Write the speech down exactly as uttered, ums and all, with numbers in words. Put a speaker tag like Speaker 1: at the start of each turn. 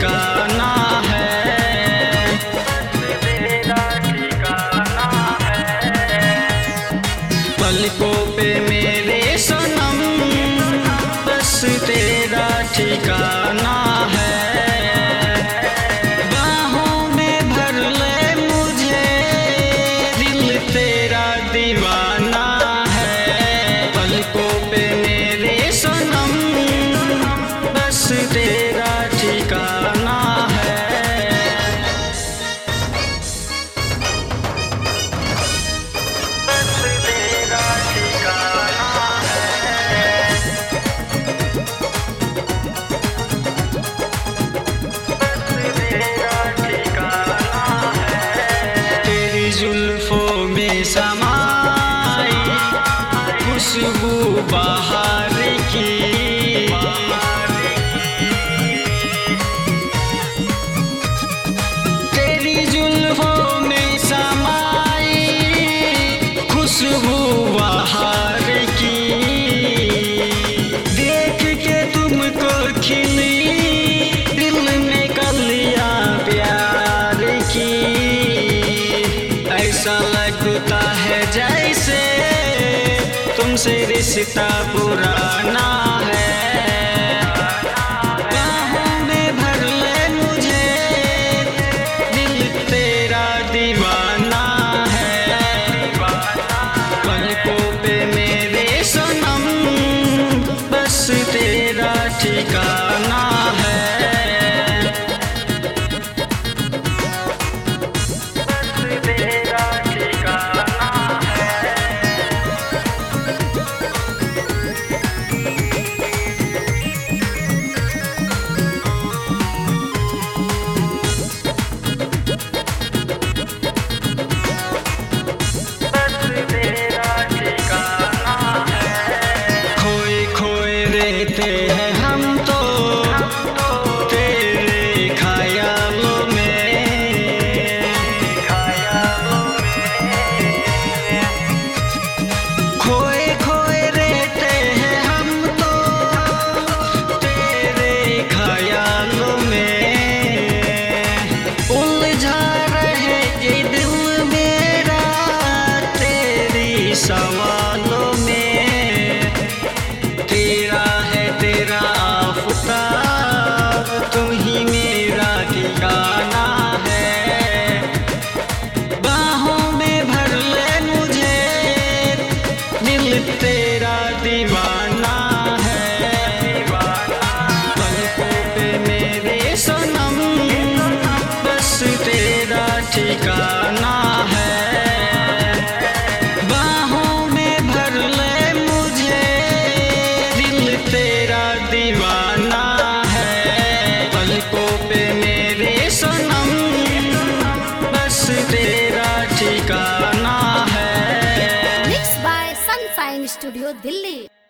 Speaker 1: ठिकाना है। पलकों पे मेरे सनम बस तेरा ठिकाना है। बाहों में भर ले मुझे दिल तेरा दीवाना है। पलकों पे मेरे सनम बस तेरा ठिकाना है। जुल्फों में समाई खुशबू बहार की, तेरी जुल्फों में समाई खुशबू बहार की। देख के तुमको खिली दिल में कलियां प्यार की। ऐसा लगता है जैसे तुमसे रिश्ता पुराना है। बाहों में भर ले मुझे दिल तेरा दीवाना है। पलकों पे मेरे सनम बस तेरा ठिकाना है। रहते हैं हम तो तेरे ख्यालों में, खोए खोए रहते हैं हम तो तेरे ख्यालों में। उलझा रहे ये दिल मेरा तेरी सवालों में। तेरा है तेरा आफताब तुम ही मेरा ठिकाना है। बाहों में भर ले मुझे दिल तेरा दीवाना है। पलकों पे मेरे सनम बस तेरा ठिकाना है। तेरा दीवाना है। पलकों पे मेरे सनम बस तेरा ठिकाना है।
Speaker 2: Mix by Sunshine Studio Delhi.